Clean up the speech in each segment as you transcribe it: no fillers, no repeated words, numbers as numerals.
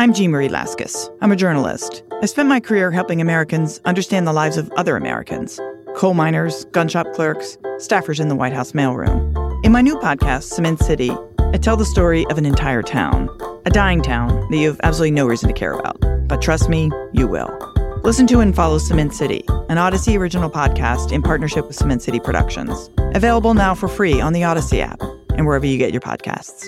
I'm Jean Marie Laskus. I'm a journalist. I spent my career helping Americans understand the lives of other Americans. Coal miners, gun shop clerks, staffers in the White House mailroom. In my new podcast, Cement City, I tell the story of an entire town. A dying town that you have absolutely no reason to care about. But trust me, you will. Listen to and follow Cement City, an Odyssey original podcast in partnership with Cement City Productions. Available now for free on the Odyssey app and wherever you get your podcasts.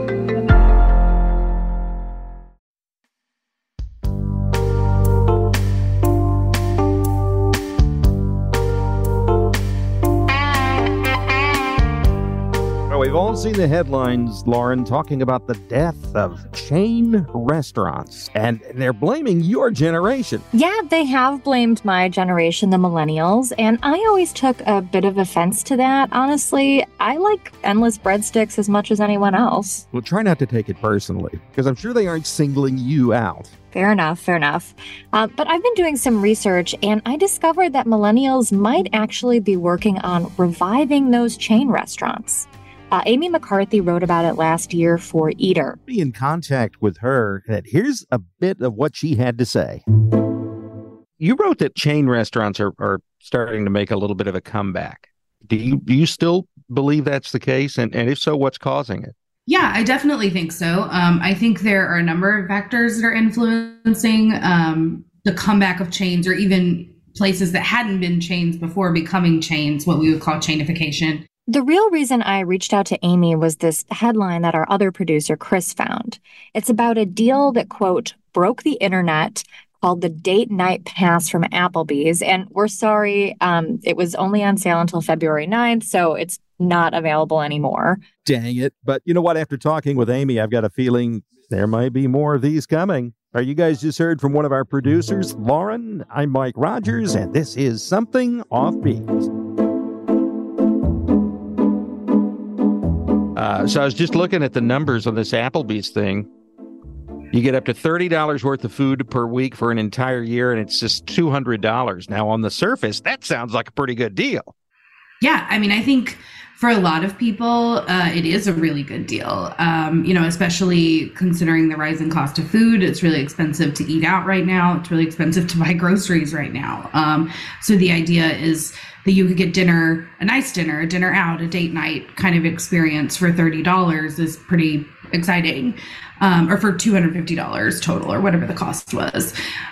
We've all seen the headlines, Lauren, talking about the death of chain restaurants, and they're blaming your generation. Yeah, they have blamed my generation, the millennials, and I always took a bit of offense to that. Honestly, I like endless breadsticks as much as anyone else. Well, try not to take it personally, because I'm sure they aren't singling you out. Fair enough. But I've been doing some research, and I discovered that millennials might actually be working on reviving those chain restaurants. Amy McCarthy wrote about it last year for Eater. Be in contact with her. Here's a bit of what she had to say. You wrote that chain restaurants are starting to make a little bit of a comeback. Do you still believe that's the case? And if so, what's causing it? Yeah, I definitely think so. I think there are a number of factors that are influencing the comeback of chains, or even places that hadn't been chains before becoming chains, what we would call chainification. The real reason I reached out to Amy was this headline that our other producer, Chris, found. It's about a deal that, quote, broke the internet, called the Date Night Pass from Applebee's. And we're sorry, it was only on sale until February 9th, so it's not available anymore. Dang it. But you know what? After talking with Amy, I've got a feeling there might be more of these coming. You guys just heard from one of our producers, Lauren. I'm Mike Rogers, and this is Something Offbeat. So I was just looking at the numbers on this Applebee's thing. You get up to $30 worth of food per week for an entire year, and it's just $200. Now, on the surface, that sounds like a pretty good deal. Yeah, I mean, I think for a lot of people, it is a really good deal, especially considering the rising cost of food. It's really expensive to eat out right now. It's really expensive to buy groceries right now. So the idea is that you could get dinner, a nice dinner, a dinner out, a date night kind of experience for $30 is pretty exciting, or for $250 total, or whatever the cost was.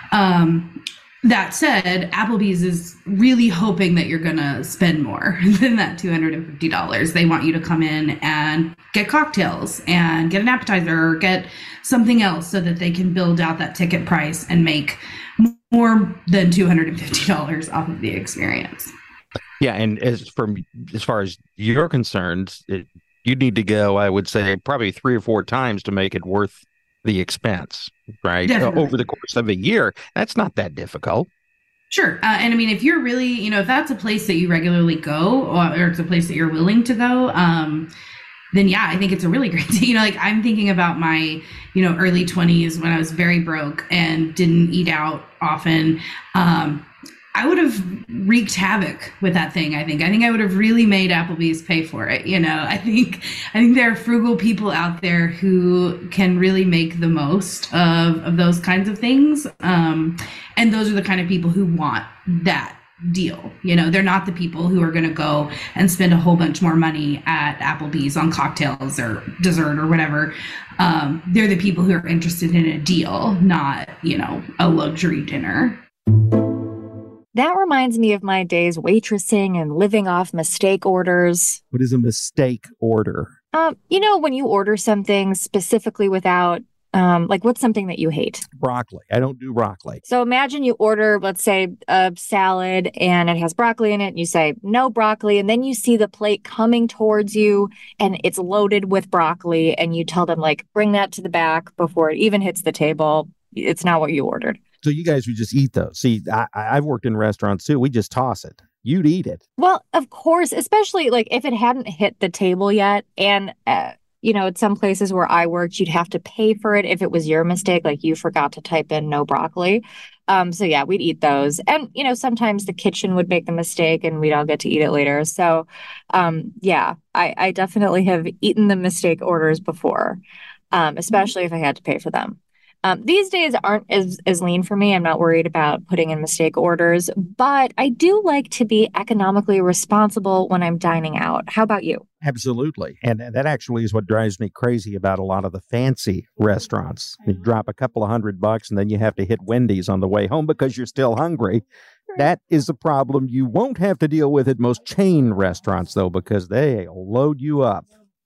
That said, Applebee's is really hoping that you're going to spend more than that $250. They want you to come in and get cocktails and get an appetizer or get something else so that they can build out that ticket price and make more than $250 off of the experience. Yeah, and as far as you're concerned, you need to go, I would say, probably 3 or 4 times to make it worth the expense, right? Over the course of a year. That's not that difficult. Sure. And I mean, if you're really, if that's a place that you regularly go, or it's a place that you're willing to go, then yeah, I think it's a really great deal. I'm thinking about my, early 20s when I was very broke and didn't eat out often. I would have wreaked havoc with that thing. I think I would have really made Applebee's pay for it. I think there are frugal people out there who can really make the most of those kinds of things. And those are the kind of people who want that deal. They're not the people who are going to go and spend a whole bunch more money at Applebee's on cocktails or dessert or whatever. They're the people who are interested in a deal, not, a luxury dinner. That reminds me of my days waitressing and living off mistake orders. What is a mistake order? When you order something specifically without, what's something that you hate? Broccoli. I don't do broccoli. So imagine you order, let's say, a salad and it has broccoli in it, and you say, no broccoli, and then you see the plate coming towards you and it's loaded with broccoli, and you tell them, bring that to the back before it even hits the table. It's not what you ordered. So you guys would just eat those. See, I've worked in restaurants too. We just toss it. You'd eat it. Well, of course, especially if it hadn't hit the table yet. And, at some places where I worked, you'd have to pay for it if it was your mistake. You forgot to type in no broccoli. So yeah, we'd eat those. And, sometimes the kitchen would make the mistake and we'd all get to eat it later. So yeah, I definitely have eaten the mistake orders before, especially if I had to pay for them. These days aren't as lean for me. I'm not worried about putting in mistake orders, but I do like to be economically responsible when I'm dining out. How about you? Absolutely. And that actually is what drives me crazy about a lot of the fancy restaurants. You drop a couple of $100 and then you have to hit Wendy's on the way home because you're still hungry. That is a problem you won't have to deal with at most chain restaurants, though, because they'll load you up.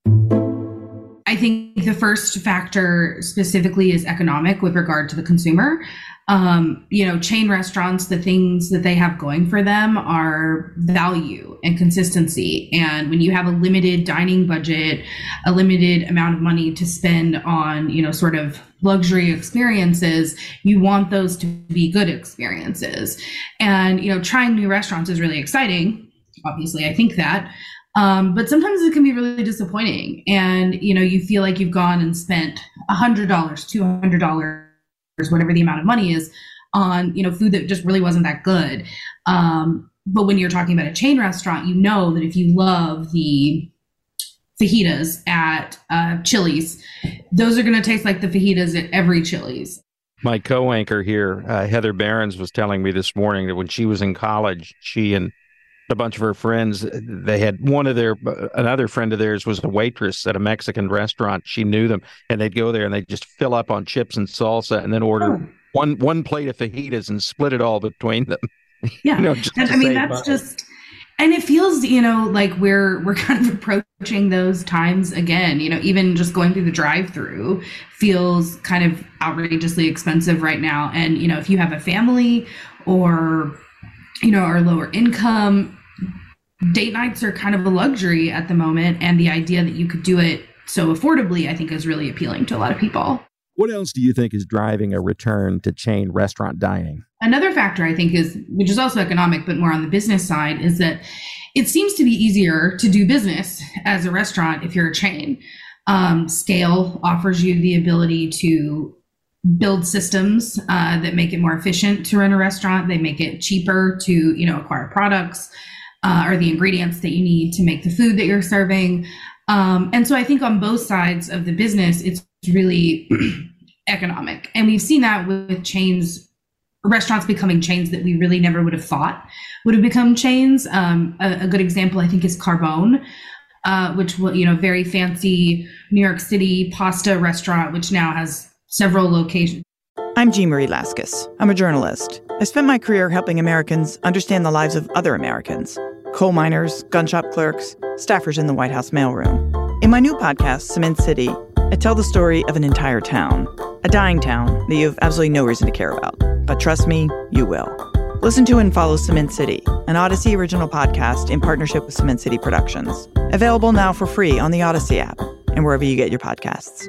I think the first factor specifically is economic with regard to the consumer. Chain restaurants, the things that they have going for them are value and consistency. And when you have a limited dining budget, a limited amount of money to spend on, sort of luxury experiences, you want those to be good experiences. And, trying new restaurants is really exciting. Obviously, I think that. But sometimes it can be really disappointing. And, you feel like you've gone and spent $100, $200, whatever the amount of money is on, food that just really wasn't that good. But when you're talking about a chain restaurant, you know that if you love the fajitas at Chili's, those are going to taste like the fajitas at every Chili's. My co-anchor here, Heather Behrens, was telling me this morning that when she was in college, she and a bunch of her friends, they had another friend of theirs was a waitress at a Mexican restaurant. She knew them, and they'd go there and they'd just fill up on chips and salsa and then order one plate of fajitas and split it all between them. Yeah. And it feels, like we're kind of approaching those times again. Even just going through the drive-through feels kind of outrageously expensive right now. And, if you have a family or, are lower income, date nights are kind of a luxury at the moment. And the idea that you could do it so affordably, I think, is really appealing to a lot of people. What else do you think is driving a return to chain restaurant dining? Another factor, I think, which is also economic, but more on the business side, is that it seems to be easier to do business as a restaurant if you're a chain. Scale offers you the ability to build systems that make it more efficient to run a restaurant. They make it cheaper to, acquire products or the ingredients that you need to make the food that you're serving. And so I think on both sides of the business, it's really economic. And we've seen that with restaurants becoming chains that we really never would have thought would have become chains. A good example, I think, is Carbone, which will, very fancy New York City pasta restaurant, which now has several locations. I'm Jean Marie Laskus. I'm a journalist. I spent my career helping Americans understand the lives of other Americans: coal miners, gun shop clerks, staffers in the White House mailroom. In my new podcast, Cement City, I tell the story of an entire town, a dying town that you have absolutely no reason to care about. But trust me, you will. Listen to and follow Cement City, an Odyssey original podcast in partnership with Cement City Productions. Available now for free on the Odyssey app and wherever you get your podcasts.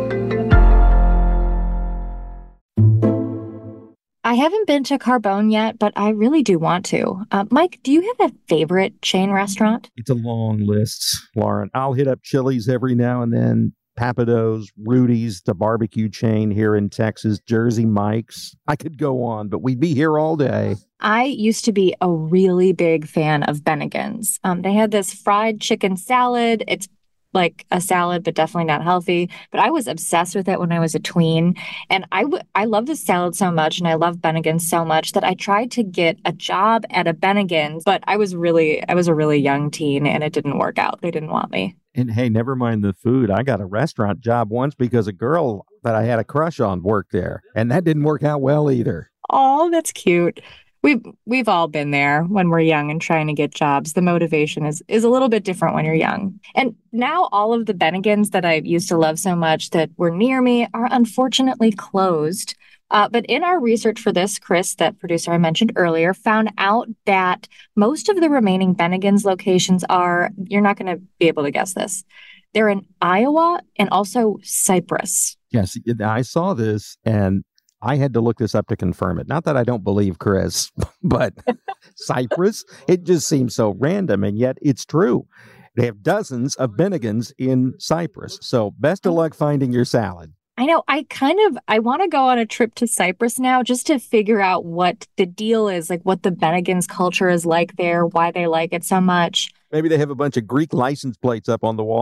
I haven't been to Carbone yet, but I really do want to. Mike, do you have a favorite chain restaurant? It's a long list, Lauren. I'll hit up Chili's every now and then. Pappadeaux's, Rudy's, the barbecue chain here in Texas, Jersey Mike's. I could go on, but we'd be here all day. I used to be a really big fan of Bennigan's. They had this fried chicken salad. It's like a salad, but definitely not healthy. But I was obsessed with it when I was a tween. And I love this salad so much, and I love Bennigan's so much that I tried to get a job at a Bennigan's, but I was a really young teen, and it didn't work out. They didn't want me. And hey, never mind the food. I got a restaurant job once because a girl that I had a crush on worked there, and that didn't work out well either. Oh, that's cute. We've all been there when we're young and trying to get jobs. The motivation is a little bit different when you're young. And now all of the Bennigan's that I used to love so much that were near me are unfortunately closed. But in our research for this, Chris, that producer I mentioned earlier, found out that most of the remaining Bennigan's locations you're not going to be able to guess this, they're in Iowa and also Cyprus. Yes, I saw this and I had to look this up to confirm it. Not that I don't believe Chris, but Cyprus, it just seems so random, and yet it's true. They have dozens of Bennigan's in Cyprus. So best of luck finding your salad. I know. I want to go on a trip to Cyprus now just to figure out what the deal is, like what the Bennigan's culture is like there, why they like it so much. Maybe they have a bunch of Greek license plates up on the wall.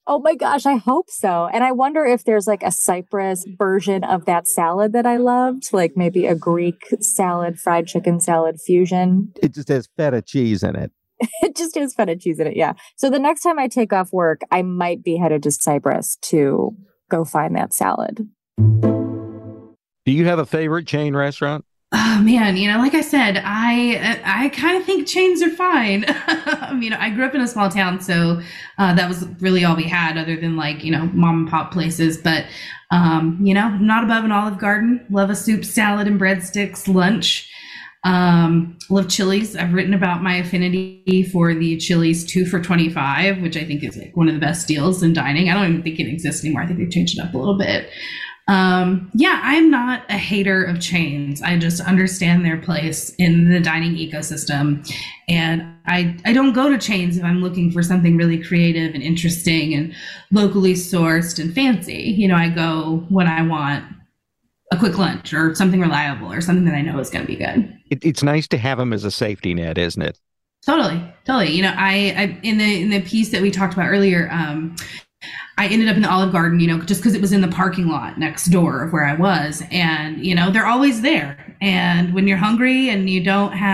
Oh my gosh, I hope so. And I wonder if there's like a Cyprus version of that salad that I loved, like maybe a Greek salad, fried chicken salad fusion. It just has feta cheese in it. It just has feta cheese in it, yeah. So the next time I take off work, I might be headed to Cyprus to go find that salad. Do you have a favorite chain restaurant? Oh man, like I said, I kind of think chains are fine. I grew up in a small town, so that was really all we had other than mom and pop places. But, not above an Olive Garden. Love a soup, salad, and breadsticks lunch. Love Chili's. I've written about my affinity for the Chili's 2 for $25, which I think is like one of the best deals in dining. I don't even think it exists anymore. I think they've changed it up a little bit. I'm not a hater of chains. I just understand their place in the dining ecosystem. And I don't go to chains if I'm looking for something really creative and interesting and locally sourced and fancy. I go when I want a quick lunch or something reliable or something that I know is going to be good. It's nice to have them as a safety net, isn't it? Totally. I in the piece that we talked about earlier, I ended up in the Olive Garden, just because it was in the parking lot next door of where I was. And, they're always there. And when you're hungry and you're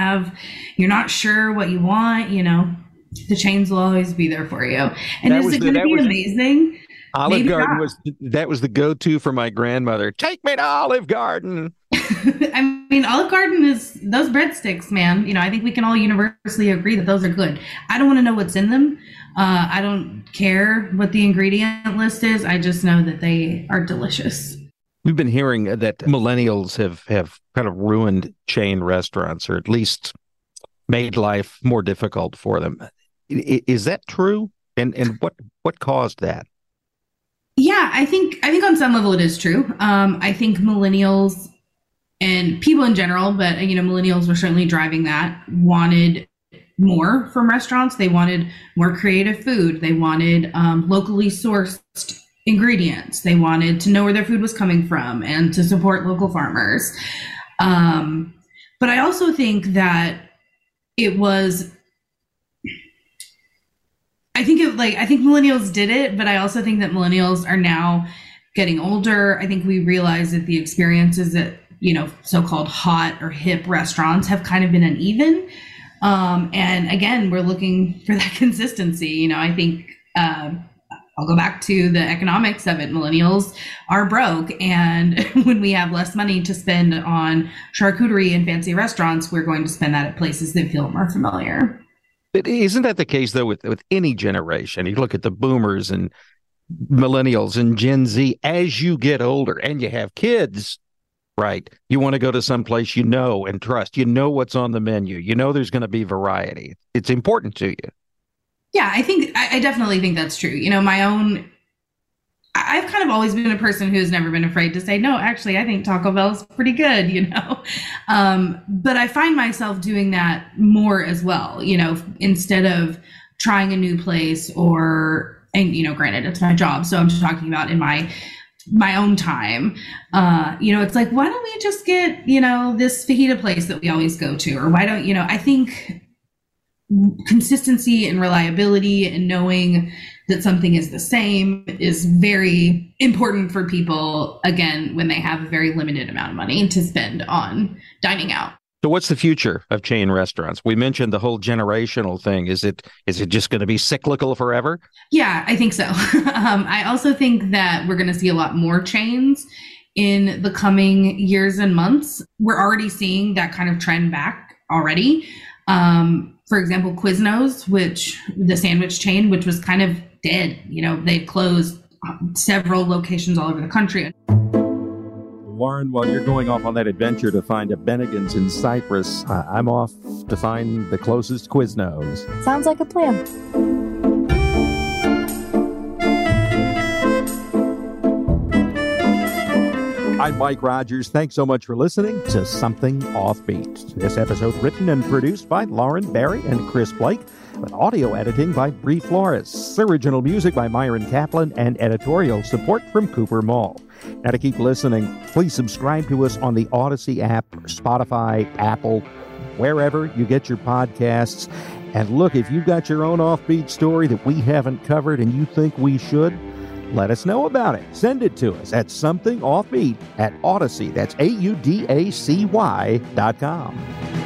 not sure what you want, the chains will always be there for you. And is it going to be amazing? Olive Garden was the go-to for my grandmother. Take me to Olive Garden. Olive Garden is those breadsticks, man. I think we can all universally agree that those are good. I don't want to know what's in them. I don't care what the ingredient list is. I just know that they are delicious. We've been hearing that millennials have kind of ruined chain restaurants, or at least made life more difficult for them. Is that true? And what caused that? Yeah, I think on some level it is true. I think millennials and people in general, but millennials were certainly driving that, wanted more from restaurants. They wanted more creative food. They wanted locally sourced ingredients. They wanted to know where their food was coming from and to support local farmers. But I also think that I think millennials did it, but I also think that millennials are now getting older. I think we realize that the experiences at, so-called hot or hip restaurants have kind of been uneven. And again, we're looking for that consistency. I think I'll go back to the economics of it. Millennials are broke. And when we have less money to spend on charcuterie and fancy restaurants, we're going to spend that at places that feel more familiar. But isn't that the case, though, with any generation? You look at the boomers and millennials and Gen Z. As you get older and you have kids, right, you want to go to some place you know and trust. You know what's on the menu. There's going to be variety. It's important to you. Yeah, I definitely think that's true. I've kind of always been a person who's never been afraid to say, no, actually, I think Taco Bell's pretty good, but I find myself doing that more as well, instead of trying a new place and granted, it's my job. So I'm just talking about in my own time, it's like, why don't we just get, this fajita place that we always go to, or why don't, I think consistency and reliability and knowing that something is the same is very important for people, again, when they have a very limited amount of money to spend on dining out. So what's the future of chain restaurants? We mentioned the whole generational thing. Is it just going to be cyclical forever? Yeah, I think so. I also think that we're going to see a lot more chains in the coming years and months. We're already seeing that kind of trend back already. For example, Quiznos, the sandwich chain, which was kind of dead. They've closed several locations all over the country. Lauren, while you're going off on that adventure to find a Bennigan's in Cyprus, I'm off to find the closest Quiznos. Sounds like a plan. I'm Mike Rogers. Thanks so much for listening to Something Offbeat. This episode written and produced by Lauren Barry and Chris Blake, with audio editing by Bree Flores, original music by Myron Kaplan, and editorial support from Cooper Mall. Now, to keep listening, please subscribe to us on the Odyssey app, Spotify, Apple, wherever you get your podcasts. And look, if you've got your own offbeat story that we haven't covered and you think we should, let us know about it. Send it to us at somethingoffbeat@Audacy. That's AUDACY.com.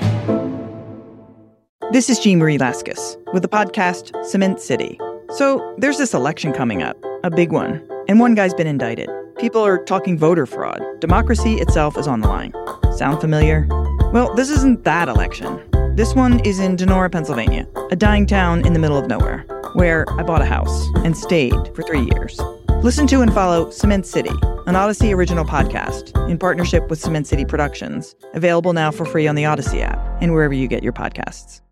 This is Jean Marie Laskus with the podcast Cement City. So there's this election coming up, a big one, and one guy's been indicted. People are talking voter fraud. Democracy itself is on the line. Sound familiar? Well, this isn't that election. This one is in Donora, Pennsylvania, a dying town in the middle of nowhere, where I bought a house and stayed for 3 years. Listen to and follow Cement City, an Audacy original podcast in partnership with Cement City Productions, available now for free on the Audacy app and wherever you get your podcasts.